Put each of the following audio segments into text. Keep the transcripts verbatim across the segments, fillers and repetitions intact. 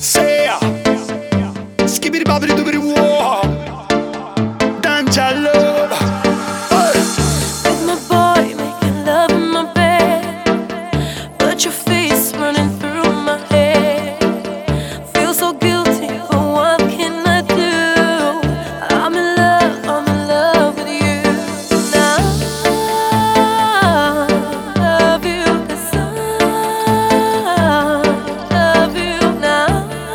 Say ya, skibbity bobbity doobity whoa, Danja love. With my boy making love in my bed, but your face running through my head. Feel so guilty, but what can I do? I'm in love, I'm in love with you now. Love you 'cause I love you now.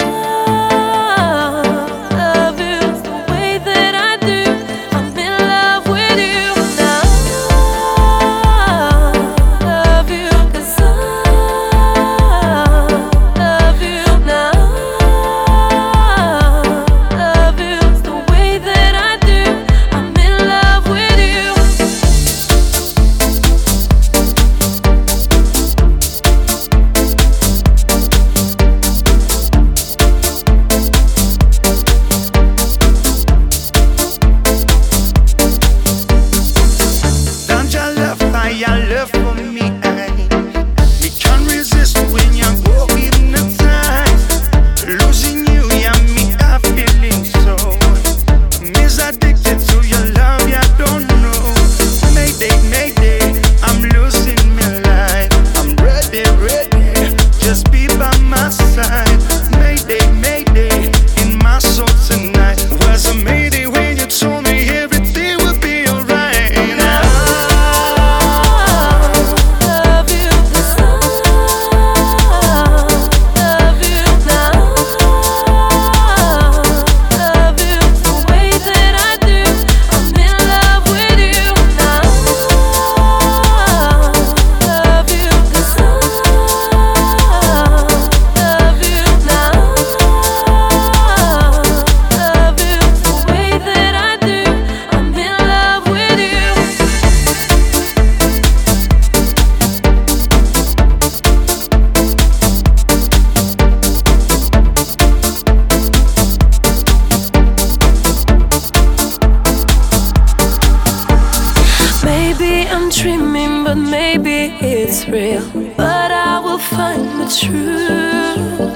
Love you the way that I do. I'm in love with you now. Love you 'cause I love you now. Love you the way that I do. I'm in love with you. Danja love, I your love for me. I, me can't resist when you're walking the time. Losing you, yeah, me a feeling so. Me's addicted to your love, yeah, don't know. Mayday, mayday, I'm losing my life. I'm ready, ready, just be by my side. Mayday, mayday, in my soul tonight. Was a mayday when you told me everything would be alright. Love you 'cause I love you now. Love you the way that I do. I'm in love with you now. Love you 'cause I love you now. Love you the way that I do. I'm in love with you. Maybe I'm dreaming, but maybe it's real. But I will find the truth.